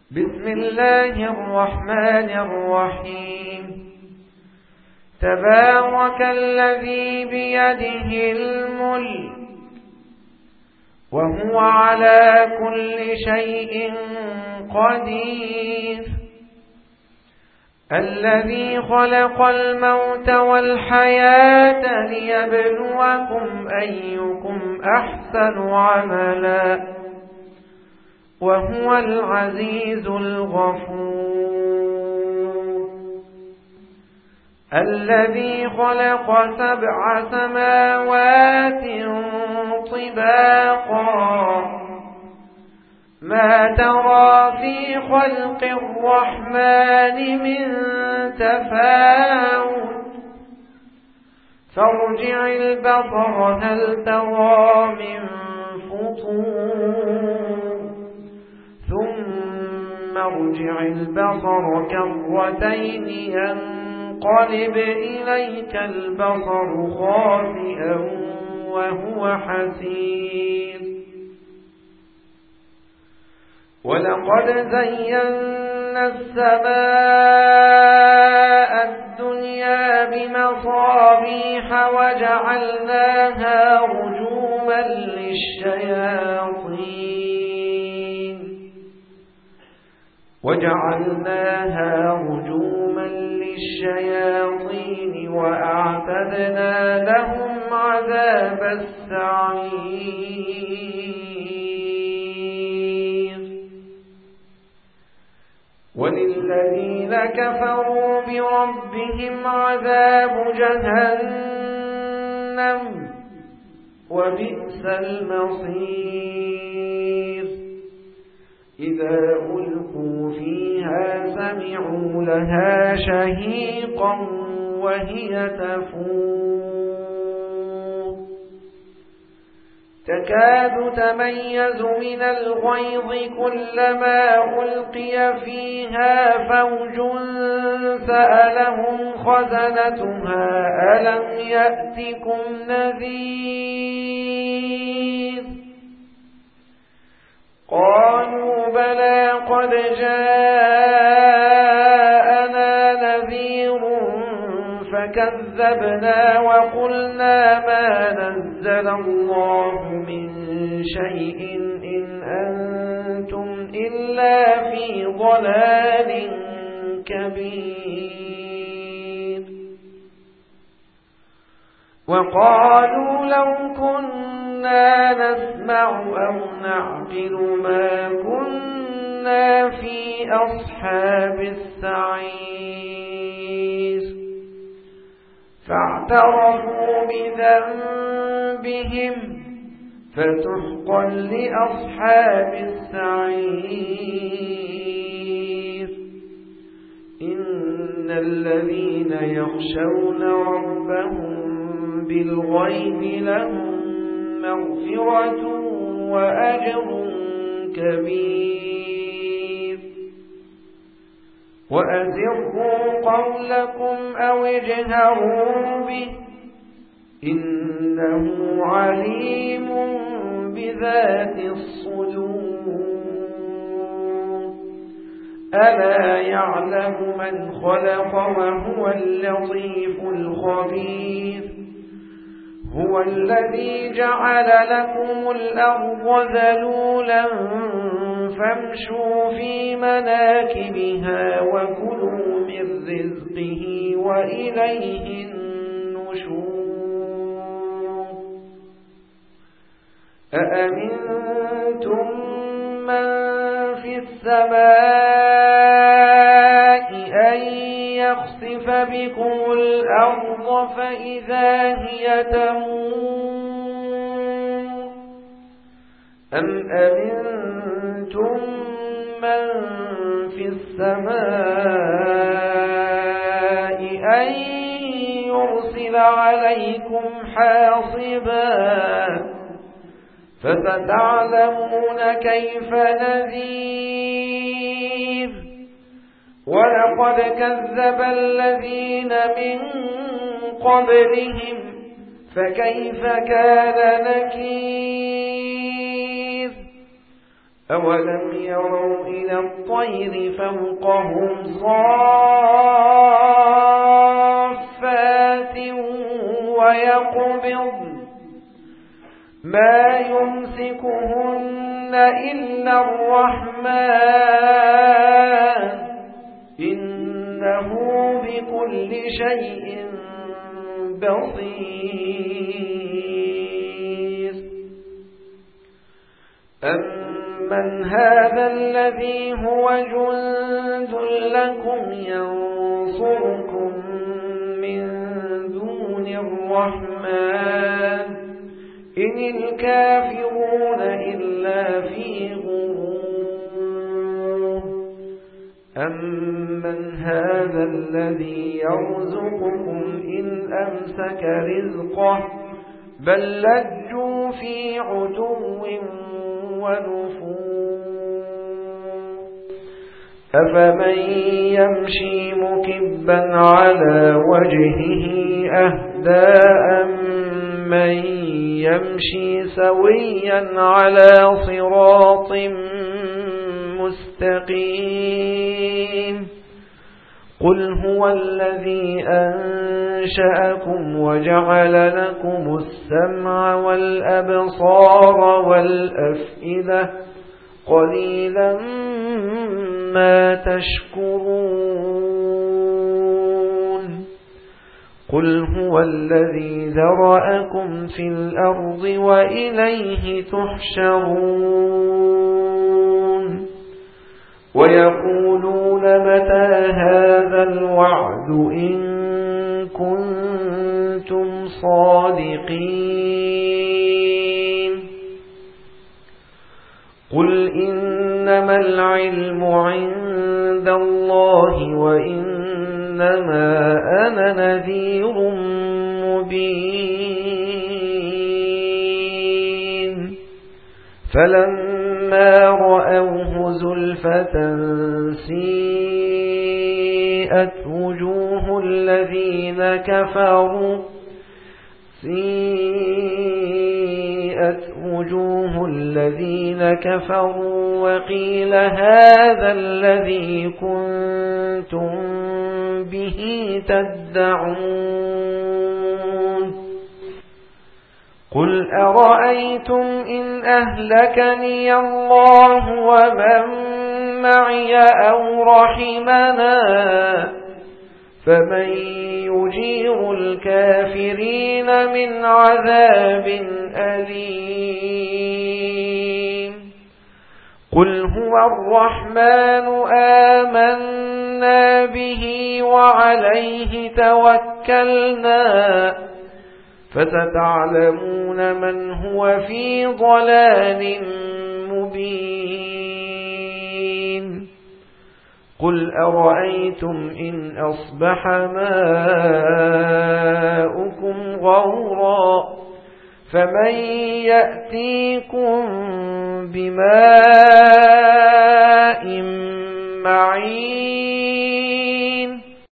بسم الله الرحمن الرحيم. تبارك الذي بيده الملك وهو على كل شيء قدير، الذي خلق الموت والحياة ليبلوكم أيكم أحسن عملا وهو العزيز الغفور، الذي خلق 7 سماوات طباقا ما ترى في خلق الرحمن من تفاوت فارجع البصر هل ترى من فطور ثم ارجع البصر كرتين ينقلب إليك البصر خاسئا وهو حسير. ولقد زينا السماء الدنيا بمصابيح وجعلناها رجوما للشياطين وأعتدنا لهم عذاب السعير. وللذين كفروا بربهم عذاب جهنم وبئس المصير. إذا ألقوا فيها سمعوا لها شهيقا وهي تفور تكاد تميز من الغيظ كلما ألقي فيها فوج سألهم خزنتها ألم يأتكم نذير قالوا بلى قد جاءنا نذير فكذبنا وقلنا ما نزل الله من شيء إن أنتم إلا في ضلال كبير. وقالوا لو كنا نسمع أو نعقل ما كنا في أصحاب السعير فاعترفوا بذنبهم فسحقا لأصحاب السعير. إن الذين يخشون ربهم بالغيب لهم مغفرة وأجر كبير. وأسروا قولكم أو اجهروا به إنه عليم بذات الصدور. ألا يعلم من خلق وهو اللطيف الخبير. هو الذي جعل لكم الأرض ذلولا فامشوا في مناكبها وكلوا من رزقه وإليه النشور. أأمنتم من في السماء أن يخسف بكم الأرض فإذا هي تمور أم أمنتم من في السماء أن يرسل عليكم حاصبا فستعلمون كيف نذير. ولقد كذب الذين من قبلهم فكيف كان نكير. أولم يروا إلى الطير فوقهم صافات ويقبض ما يمسكهن إلا الرحمن إنه بكل شيء بصير أمن هذا الذي هو جند لكم ينصركم من دون الرحمن إن الكافرون إلا في غرور أمن هذا الذي يرزقكم إن أمسك رزقه بل لجوا في عتو ونفور أفمن يمشي مكبا على وجهه أهدى أمن يمشي سويا على صراط مستقيم قل هو الذي أنشأكم وجعل لكم السمع والأبصار والأفئدة قليلا ما تشكرون قل هو الذي ذرأكم في الأرض وإليه تحشرون ويقولون متى هذا الوعد إن كنتم صادقين قل إنما العلم عند الله وإنما أنا نذير مبين فلما رأوه زلفة سيئت وجوه الذين كفروا وقيل هذا الذي كنتم به تدعون قل أرأيتم إن أهلكني الله ومن معي أو رحمنا فمن يجير الكافرين من عذاب أليم قل هو الرحمن آمنا به وعليه توكلنا فستعلمون من هو في ضلال مبين قل أرأيتم إن أصبح ماؤكم غورا فمن يأتيكم بماء